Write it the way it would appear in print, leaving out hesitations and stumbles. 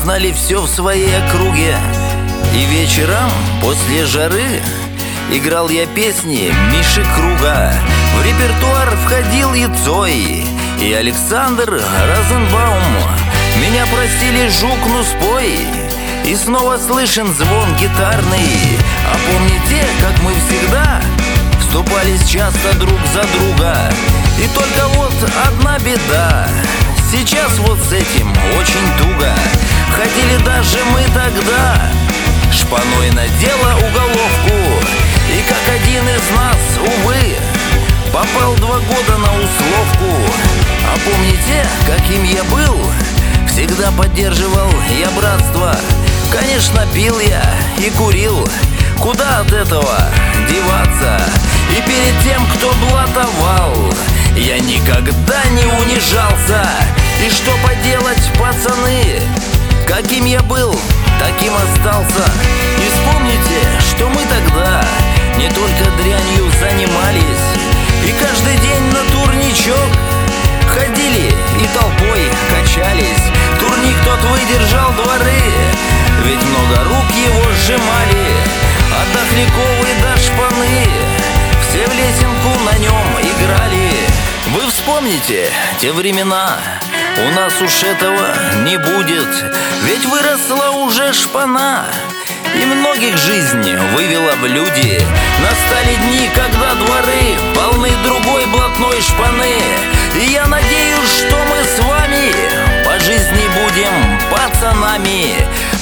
знали все в своей округе. И вечером после жары играл я песни Миши Круга. В репертуар входил и Цой, и Александр Розенбаум. Меня просили: жук, ну спой. И снова слышен звон гитарный. А помните, как мы всегда вступались часто друг за друга? И только вот одна беда: сейчас вот с этим очень туго. Ходили даже мы тогда шпаной на дело уголовку. И как один из нас, увы, попал 2 года на условку. А помните, каким я был? Всегда поддерживал я братство. Конечно, пил я и курил. Куда от этого деваться? И перед тем, кто блатовал, я никогда не унижался. И что поделать, пацаны? Каким я был, таким остался. И вспомните, что мы тогда не только дрянью занимались, и каждый день на турничок ходили и толпой качались. Турник тот выдержал дворы, ведь много рук его сжимали. От Дохляковой до Шпаны все в лесенку на нем играли. Вы вспомните те времена, у нас уж этого не будет, ведь выросла уже Шпана и многих жизнь вывела в люди. Настали дни, когда дворы полны другой блатной Шпаны. И я надеюсь, что мы с вами по жизни будем пацанами.